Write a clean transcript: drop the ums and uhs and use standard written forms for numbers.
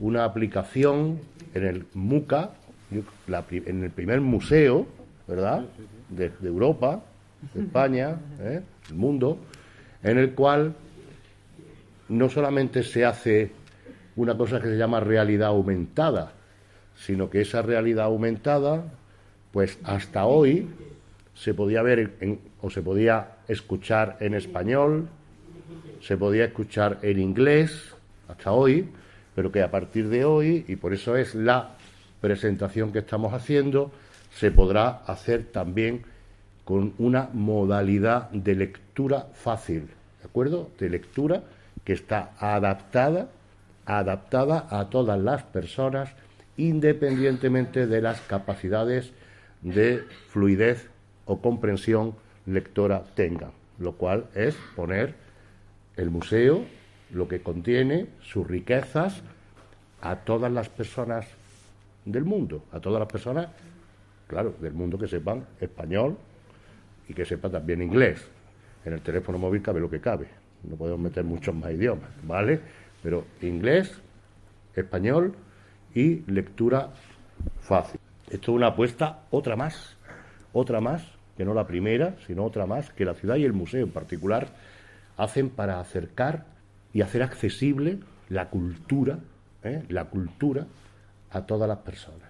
una aplicación en el MUCA, en el primer museo, ¿verdad?, de Europa, de España, del mundo, en el cual no solamente se hace una cosa que se llama realidad aumentada, sino que esa realidad aumentada, pues hasta hoy se podía ver o se podía escuchar en español, se podía escuchar en inglés, hasta hoy, pero que a partir de hoy, y por eso es la presentación que estamos haciendo, se podrá hacer también con una modalidad de lectura fácil, ¿de acuerdo? De lectura que está adaptada a todas las personas, independientemente de las capacidades de fluidez o comprensión lectora tengan, lo cual es poner el museo, lo que contiene, sus riquezas, a todas las personas del mundo, a todas las personas, claro, del mundo que sepan español y que sepan también inglés. En el teléfono móvil cabe lo que cabe, no podemos meter muchos más idiomas, ¿vale? Pero inglés, español y lectura fácil. Esto es una apuesta, otra más, que no la primera, sino otra más, que la ciudad y el museo en particular hacen para acercar y hacer accesible la cultura a todas las personas.